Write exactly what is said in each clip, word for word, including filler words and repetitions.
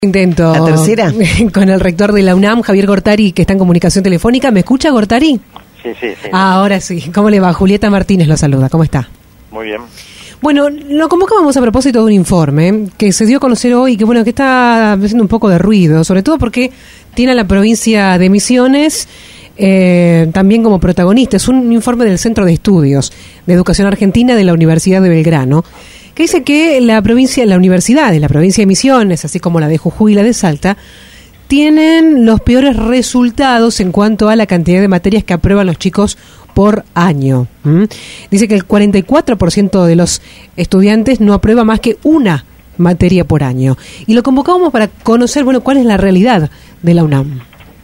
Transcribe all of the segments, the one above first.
Intento. ¿La tercera? Con el rector de la UNAM, Javier Gortari, que está en comunicación telefónica. ¿Me escucha, Gortari? Sí, sí, sí. Ah, ahora sí. ¿Cómo le va? Julieta Martínez lo saluda. ¿Cómo está? Muy bien. Bueno, lo convocábamos a propósito de un informe que se dio a conocer hoy, que bueno, que está haciendo un poco de ruido, sobre todo porque tiene a la provincia de Misiones eh, también como protagonista. Es un informe del Centro de Estudios de Educación Argentina de la Universidad de Belgrano, que dice que la provincia, la universidad de la provincia de Misiones, así como la de Jujuy y la de Salta, tienen los peores resultados en cuanto a la cantidad de materias que aprueban los chicos por año. ¿Mm? Dice que el cuarenta y cuatro por ciento de los estudiantes no aprueba más que una materia por año. Y lo convocamos para conocer, bueno, cuál es la realidad de la UNAM.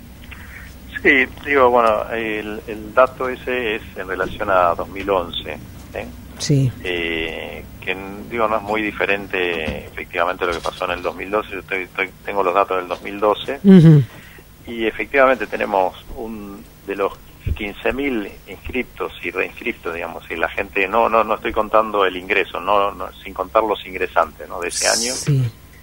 Sí, digo, bueno, el, el dato ese es en relación a dos mil once, ¿sí? Sí. Eh, que digo, no es muy diferente efectivamente lo que pasó en el dos mil doce. Yo estoy, estoy, tengo los datos del dos mil doce, uh-huh. Y efectivamente tenemos un de los quince mil inscriptos y reinscriptos, digamos, y la gente, no no no estoy contando el ingreso, no, no sin contar los ingresantes, ¿no?, de ese año. Sí.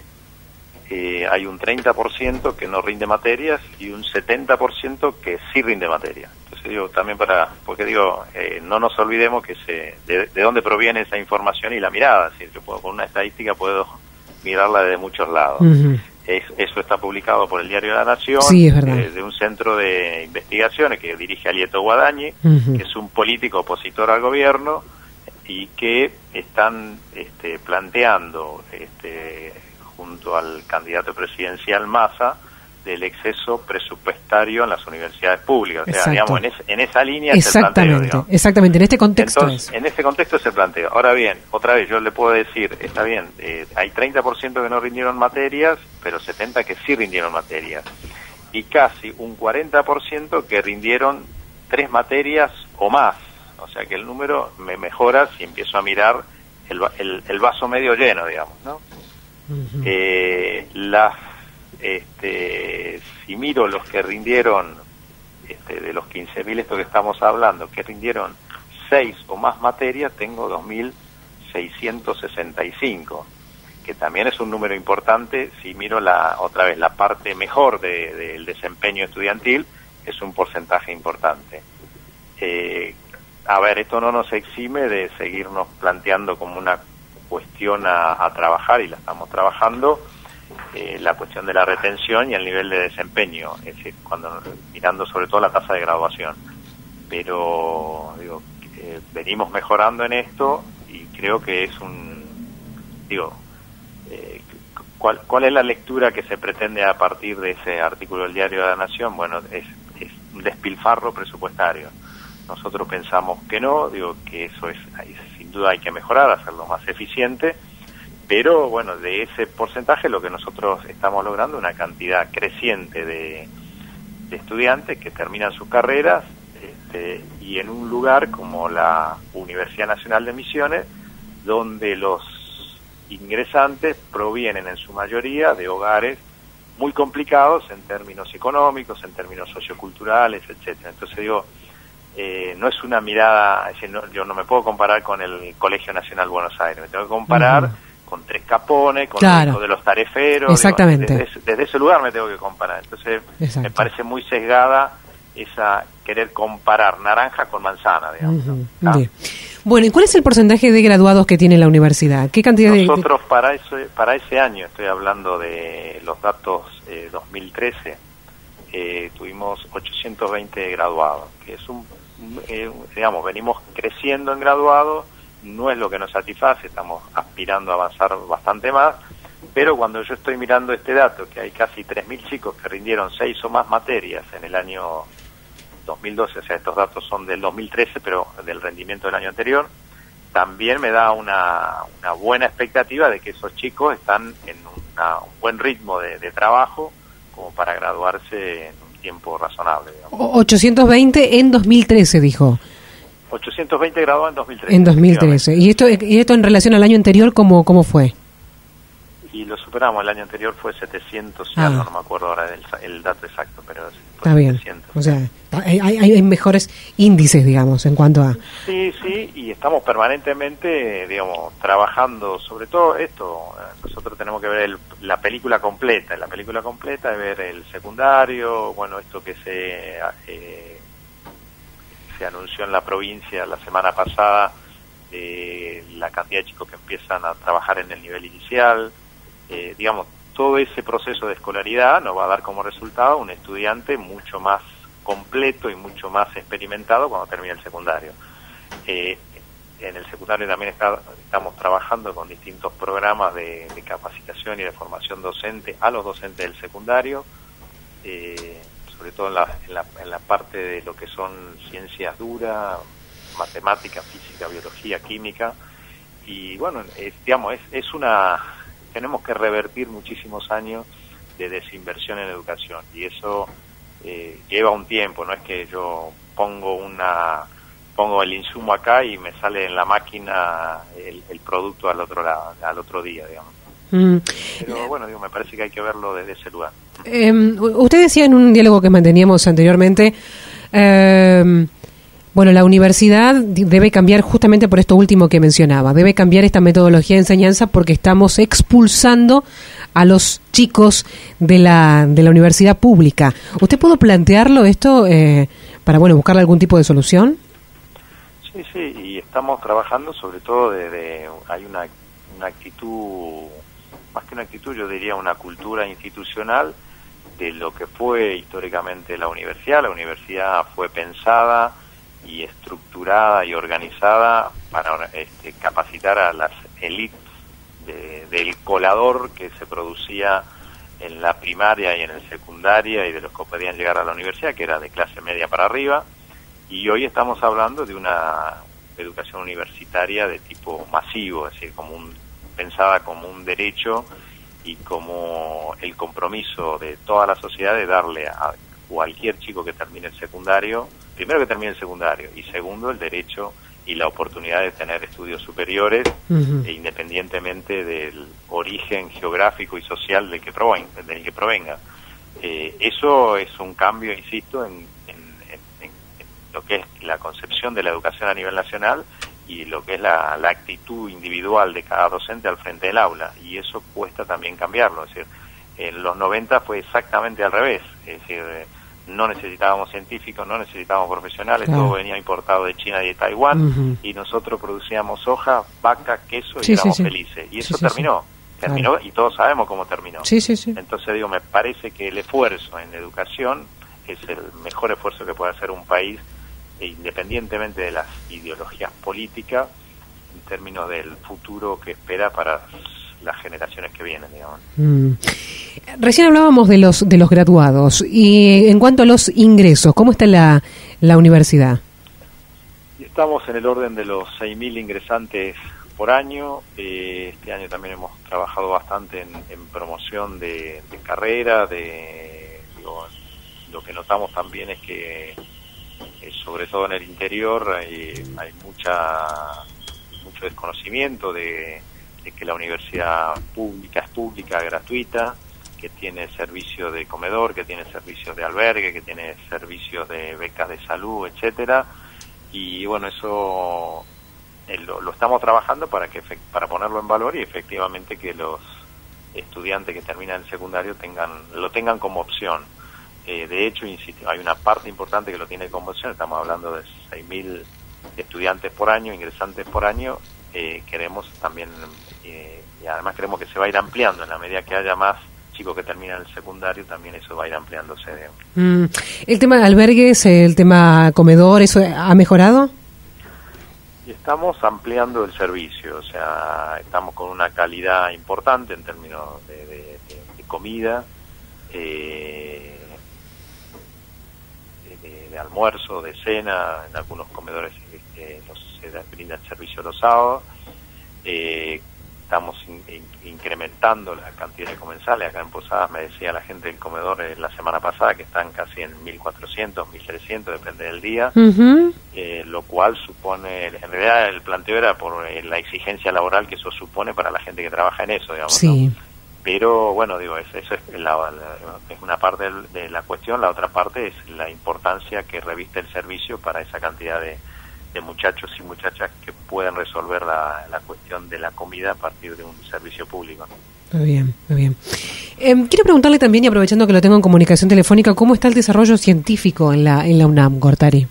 Eh, hay un treinta por ciento que no rinde materias y un setenta por ciento que sí rinde materias. Entonces digo, también para, porque digo, eh, no nos olvidemos que se, de, de dónde proviene esa información y la mirada. Si yo puedo, con una estadística puedo mirarla de muchos lados. Uh-huh. Es, eso está publicado por el Diario de la Nación, sí, es verdad. Eh, de un centro de investigaciones que dirige Alieto Guadañi, uh-huh. que es un político opositor al gobierno y que están este, planteando este, junto al candidato presidencial Massa del exceso presupuestario en las universidades públicas. O sea, digamos, en, es, en esa línea es el planteo, digamos. Exactamente, en este contexto. Entonces, es. en ese contexto es el planteo. Ahora bien, otra vez yo le puedo decir, está bien, eh, hay treinta por ciento que no rindieron materias, pero setenta por ciento que sí rindieron materias. Y casi un cuarenta por ciento que rindieron tres materias o más. O sea que el número me mejora si empiezo a mirar el, el, el vaso medio lleno, digamos, ¿no? Uh-huh. Eh, las Este, si miro los que rindieron, este, de los quince mil estos que estamos hablando, que rindieron seis o más materias, tengo dos mil seiscientos sesenta y cinco, que también es un número importante. Si miro la otra vez la parte mejor de, del desempeño estudiantil, es un porcentaje importante. Eh, a ver, esto no nos exime de seguirnos planteando como una cuestión a, a trabajar, y la estamos trabajando. Eh, la cuestión de la retención y el nivel de desempeño, es decir, cuando mirando sobre todo la tasa de graduación. Pero digo, eh, venimos mejorando en esto y creo que es un, digo, eh, ¿cuál, cuál es la lectura que se pretende a partir de ese artículo del Diario de la Nación? Bueno, es, es un despilfarro presupuestario. Nosotros pensamos que no, digo que eso es, sin duda hay que mejorar, hacerlo más eficiente. Pero bueno, de ese porcentaje lo que nosotros estamos logrando es una cantidad creciente de, de estudiantes que terminan sus carreras este, y en un lugar como la Universidad Nacional de Misiones, donde los ingresantes provienen en su mayoría de hogares muy complicados en términos económicos, en términos socioculturales, etcétera. Entonces digo, eh, no es una mirada, es decir, no, yo no me puedo comparar con el Colegio Nacional Buenos Aires, me tengo que comparar uh-huh. con Tres Capones, con claro. los de los tareferos. Exactamente. Digo, desde, desde ese lugar me tengo que comparar. Entonces, exacto. Me parece muy sesgada esa querer comparar naranja con manzana, digamos. Uh-huh. ¿Ah? Bueno, ¿y cuál es el porcentaje de graduados que tiene la universidad? ¿Qué cantidad Nosotros de...? Nosotros para, eso, para ese año, estoy hablando de los datos eh, dos mil trece, eh, tuvimos ochocientos veinte graduados, que es un, eh, digamos, venimos creciendo en graduados. No es lo que nos satisface, estamos aspirando a avanzar bastante más, pero cuando yo estoy mirando este dato, que hay casi tres mil chicos que rindieron seis o más materias en el año dos mil doce, o sea, estos datos son del dos mil trece, pero del rendimiento del año anterior, también me da una, una buena expectativa de que esos chicos están en una, un buen ritmo de, de trabajo como para graduarse en un tiempo razonable, digamos. ochocientos veinte en dos mil trece, dijo. ochocientos veinte graduados en dos mil trece. En dos mil trece. ¿Y esto y esto en relación al año anterior, cómo, cómo fue? Y lo superamos, el año anterior fue setecientos, ah. no, no me acuerdo ahora del el dato exacto, pero está bien, setecientos. O sea, hay, hay, hay mejores índices, digamos, en cuanto a... Sí, sí, y estamos permanentemente, digamos, trabajando, sobre todo esto, nosotros tenemos que ver el, la película completa, la película completa es ver el secundario, bueno, esto que se, eh, se anunció en la provincia la semana pasada, eh, la cantidad de chicos que empiezan a trabajar en el nivel inicial, eh, digamos, todo ese proceso de escolaridad nos va a dar como resultado un estudiante mucho más completo y mucho más experimentado cuando termine el secundario. Eh, en el secundario también está, estamos trabajando con distintos programas de, de capacitación y de formación docente a los docentes del secundario, eh, sobre todo en la, en, la, en la parte de lo que son ciencias duras, matemática, física, biología, química, y bueno, es, digamos, es, es una... tenemos que revertir muchísimos años de desinversión en educación, y eso eh, lleva un tiempo, no es que yo pongo una pongo el insumo acá y me sale en la máquina el, el producto al otro lado, al otro día, digamos. Mm. Pero bueno, digo, me parece que hay que verlo desde ese lugar. Eh, usted decía en un diálogo que manteníamos anteriormente, eh, bueno, la universidad debe cambiar justamente por esto último que mencionaba, debe cambiar esta metodología de enseñanza porque estamos expulsando a los chicos de la de la universidad pública. ¿Usted pudo plantearlo esto eh, para, bueno, buscarle algún tipo de solución? Sí, sí, y estamos trabajando sobre todo de, de hay una, una actitud, más que una actitud, yo diría una cultura institucional de lo que fue históricamente la universidad. La universidad fue pensada y estructurada y organizada para este, capacitar a las élites de, del colador que se producía en la primaria y en el secundaria y de los que podían llegar a la universidad, que era de clase media para arriba, y hoy estamos hablando de una educación universitaria de tipo masivo, es decir, como un, pensada como un derecho y como el compromiso de toda la sociedad de darle a cualquier chico que termine el secundario, primero que termine el secundario, y segundo el derecho y la oportunidad de tener estudios superiores, uh-huh. e independientemente del origen geográfico y social del que provenga. Del que provenga. Eh, eso es un cambio, insisto, en, en, en, en lo que es la concepción de la educación a nivel nacional y lo que es la, la actitud individual de cada docente al frente del aula, y eso cuesta también cambiarlo. Es decir, en los noventa fue exactamente al revés, es decir, no necesitábamos científicos, no necesitábamos profesionales, claro. Todo venía importado de China y de Taiwán, uh-huh. y nosotros producíamos soja, vaca, queso y sí, éramos sí, sí. felices. Y eso sí, terminó, sí. terminó claro. Y todos sabemos cómo terminó. Sí, sí, sí. Entonces digo, me parece que el esfuerzo en educación es el mejor esfuerzo que puede hacer un país, e independientemente de las ideologías políticas, en términos del futuro que espera para las generaciones que vienen, digamos. Mm. Recién hablábamos de los de los graduados, y en cuanto a los ingresos, ¿cómo está la, la universidad? Estamos en el orden de los seis mil ingresantes por año. Eh, este año también hemos trabajado bastante en, en promoción de, de carrera, de digo, lo que notamos también es que eh, sobre todo en el interior hay, hay mucha mucho desconocimiento de de que la universidad pública es pública, gratuita, que tiene servicio de comedor, que tiene servicios de albergue, que tiene servicios de becas de salud, etcétera. Y bueno, eso eh, lo, lo estamos trabajando para que para ponerlo en valor y efectivamente que los estudiantes que terminan el secundario tengan lo tengan como opción. Eh, de hecho, insisto, hay una parte importante que lo tiene como opción. Estamos hablando de seis mil estudiantes por año, ingresantes por año. Eh, queremos también, eh, y además creemos que se va a ir ampliando en la medida que haya más chicos que terminan el secundario, también eso va a ir ampliándose. Mm. ¿El tema de albergues, el tema comedor, eso ha mejorado? Y estamos ampliando el servicio, o sea, estamos con una calidad importante en términos de, de, de, de comida, eh, de, de, de almuerzo, de cena, en algunos comedores eh, los se brinda el servicio los sábados. Eh, estamos in, in, incrementando la cantidad de comensales. Acá en Posadas me decía la gente del comedor eh, la semana pasada que están casi en mil cuatrocientos, mil trescientos, depende del día, uh-huh. eh, lo cual supone, en realidad el planteo era por eh, la exigencia laboral que eso supone para la gente que trabaja en eso, digamos, sí. ¿no? pero bueno, digo, eso, eso es, la, la, es una parte de la cuestión. La otra parte es la importancia que reviste el servicio para esa cantidad de, de muchachos y muchachas que pueden resolver la, la cuestión de la comida a partir de un servicio público, ¿no? Muy bien, muy bien. Eh, quiero preguntarle también, y aprovechando que lo tengo en comunicación telefónica, ¿cómo está el desarrollo científico en la en la UNAM, Gortari?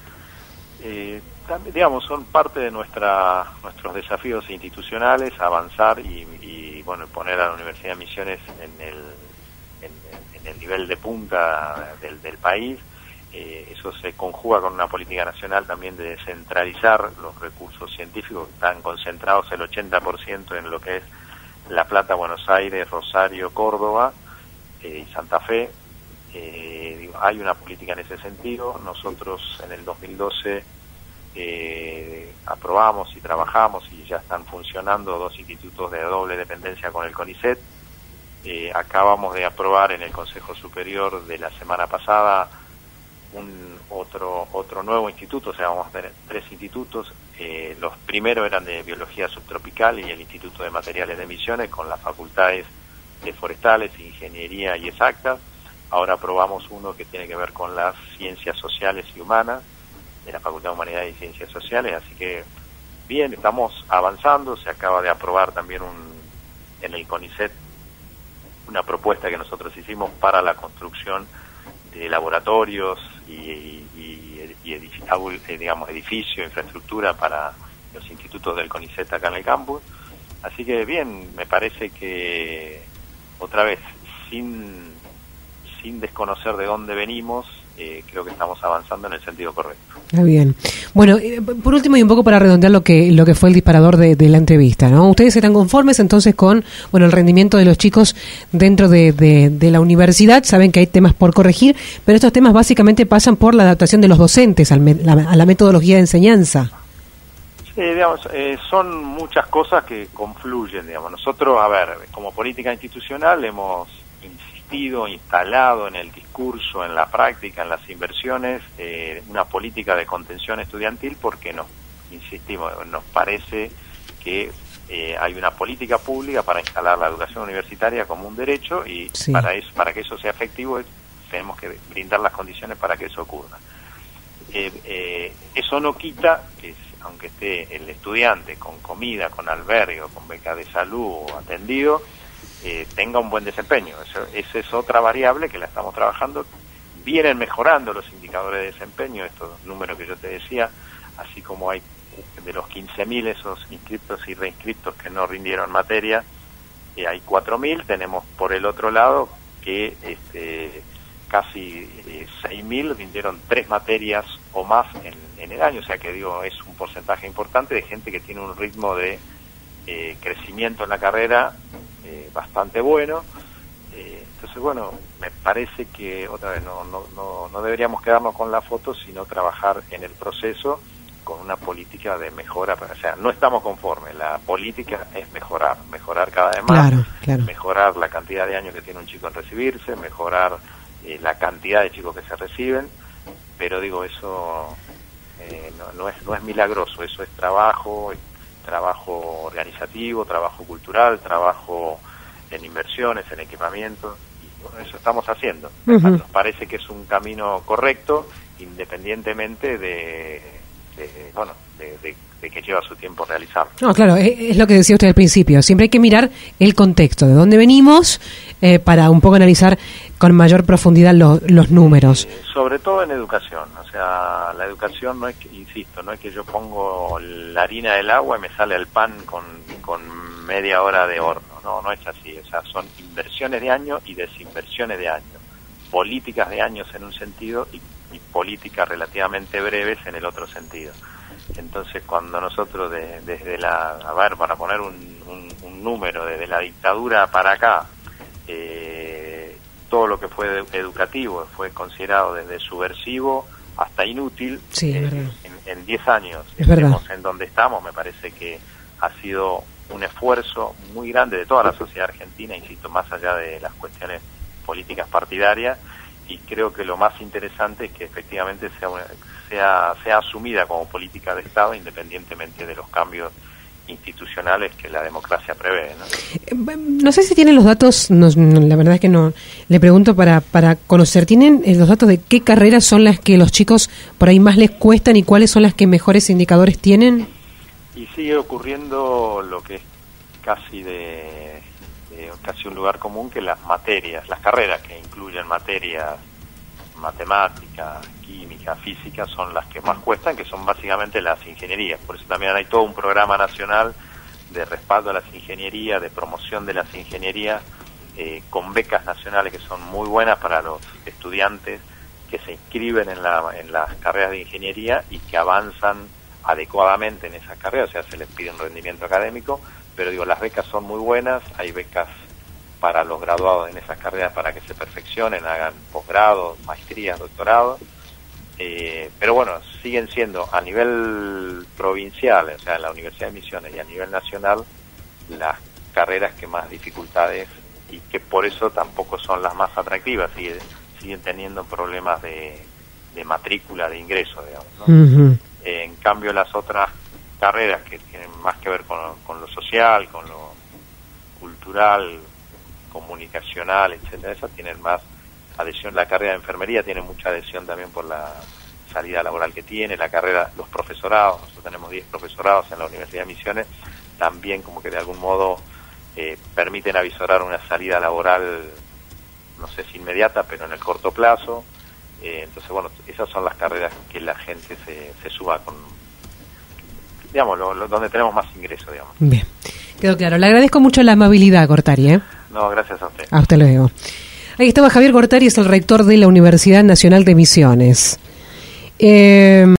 Eh, también, digamos, son parte de nuestra nuestros desafíos institucionales, avanzar y, y bueno, poner a la Universidad de Misiones en el en, en el nivel de punta del, del país. Eh, eso se conjuga con una política nacional también de descentralizar los recursos científicos, que están concentrados el ochenta por ciento en lo que es La Plata, Buenos Aires, Rosario, Córdoba eh, y Santa Fe. Eh, digo, hay una política en ese sentido. Nosotros en el dos mil doce eh, aprobamos y trabajamos y ya están funcionando dos institutos de doble dependencia con el CONICET. Eh, acabamos de aprobar en el Consejo Superior de la semana pasada un otro otro nuevo instituto, o sea, vamos a tener tres institutos. Eh, los primeros eran de Biología Subtropical y el Instituto de Materiales de Misiones, con las facultades de Forestales, Ingeniería y Exactas. Ahora aprobamos uno que tiene que ver con las Ciencias Sociales y Humanas, de la Facultad de Humanidades y Ciencias Sociales, así que bien, estamos avanzando. Se acaba de aprobar también un en el CONICET una propuesta que nosotros hicimos para la construcción de laboratorios y, y, y edificio, digamos, edificio, infraestructura para los institutos del CONICET acá en el campus. Así que bien, me parece que otra vez, sin, sin desconocer de dónde venimos, eh, creo que estamos avanzando en el sentido correcto. Está bien. Bueno, eh, por último y un poco para redondear lo que lo que fue el disparador de, de la entrevista, ¿no? Ustedes están conformes entonces con, bueno, el rendimiento de los chicos dentro de, de, de la universidad. Saben que hay temas por corregir, pero estos temas básicamente pasan por la adaptación de los docentes al me, la, a la metodología de enseñanza. Sí, digamos, eh, son muchas cosas que confluyen, digamos. Nosotros, a ver, como política institucional hemos insistido, instalado en el discurso, en la práctica, en las inversiones, eh, una política de contención estudiantil, porque nos, insistimos, nos parece que eh, hay una política pública para instalar la educación universitaria como un derecho, y sí, para eso, para que eso sea efectivo, tenemos que brindar las condiciones para que eso ocurra. Eh, eh, eso no quita que, aunque esté el estudiante con comida, con albergue, con beca de salud o atendido, Eh, tenga un buen desempeño. Eso, esa es otra variable que la estamos trabajando. Vienen mejorando los indicadores de desempeño, estos números que yo te decía, así como hay de los quince mil esos inscriptos y reinscriptos que no rindieron materia, eh, hay cuatro mil. Tenemos por el otro lado que este, casi eh, seis mil rindieron tres materias o más en, en el año, o sea que digo, es un porcentaje importante de gente que tiene un ritmo de eh, crecimiento en la carrera Eh, bastante bueno. Eh, entonces, bueno, me parece que otra vez no, no, no, no deberíamos quedarnos con la foto, sino trabajar en el proceso con una política de mejora. O sea, no estamos conformes, la política es mejorar, mejorar cada vez más, claro, claro. mejorar la cantidad de años que tiene un chico en recibirse, mejorar eh, la cantidad de chicos que se reciben, pero digo, eso eh, no, no es no es milagroso, eso es trabajo, trabajo organizativo, trabajo cultural, trabajo en inversiones, en equipamiento, y bueno, eso estamos haciendo. Uh-huh. Nos parece que es un camino correcto, independientemente de, de bueno, de, de, de que lleva su tiempo realizarlo. No, claro, es, es lo que decía usted al principio, siempre hay que mirar el contexto, de dónde venimos, eh, para un poco analizar con mayor profundidad lo, los números. Eh, sobre todo en educación, o sea, la educación no es que, insisto, no es que yo pongo la harina del agua y me sale el pan con, con media hora de horno, no, no es así, o sea, son inversiones de año y desinversiones de año, políticas de años en un sentido y, y políticas relativamente breves en el otro sentido. Entonces, cuando nosotros de, desde la, a ver, para poner un, un, un número, desde la dictadura para acá, eh, todo lo que fue educativo fue considerado desde subversivo hasta inútil. Sí, eh, es verdad. En diez años es verdad. En donde estamos, me parece que ha sido un esfuerzo muy grande de toda la sociedad argentina, insisto, más allá de las cuestiones políticas partidarias, y creo que lo más interesante es que efectivamente sea, una, sea, sea asumida como política de Estado, independientemente de los cambios institucionales que la democracia prevé, ¿no? No sé si tienen los datos, no, la verdad es que no, le pregunto para, para conocer, ¿tienen los datos de qué carreras son las que los chicos por ahí más les cuestan y cuáles son las que mejores indicadores tienen? Y sigue ocurriendo lo que es casi de, de casi un lugar común, que las materias, las carreras que incluyen materias matemática, química, física, son las que más cuestan, que son básicamente las ingenierías. Por eso también hay todo un programa nacional de respaldo a las ingenierías, de promoción de las ingenierías, eh, con becas nacionales que son muy buenas para los estudiantes que se inscriben en, la, en las carreras de ingeniería y que avanzan adecuadamente en esas carreras, o sea, se les pide un rendimiento académico, pero digo, las becas son muy buenas, hay becas para los graduados en esas carreras para que se perfeccionen, hagan posgrados, maestrías, doctorados, eh, pero bueno, siguen siendo a nivel provincial, o sea, en la Universidad de Misiones, y a nivel nacional, las carreras que más dificultades, y que por eso tampoco son las más atractivas, siguen, siguen teniendo problemas de, de matrícula, de ingreso, digamos, ¿no? Uh-huh. Eh, en cambio, las otras carreras que tienen más que ver con, con lo social, con lo cultural, comunicacional, etcétera, esas tienen más adhesión. La carrera de enfermería tiene mucha adhesión también por la salida laboral que tiene, la carrera, los profesorados, nosotros tenemos diez profesorados en la Universidad de Misiones, también como que de algún modo eh, permiten avisorar una salida laboral, no sé si inmediata, pero en el corto plazo. Eh, entonces, bueno, esas son las carreras que la gente se, se suba con, digamos, lo, lo, donde tenemos más ingresos, digamos. Bien, quedó claro. Le agradezco mucho la amabilidad, Gortari, ¿eh? No, gracias a usted. A usted luego. Ahí estaba Javier Gortari, es el rector de la Universidad Nacional de Misiones. Eh...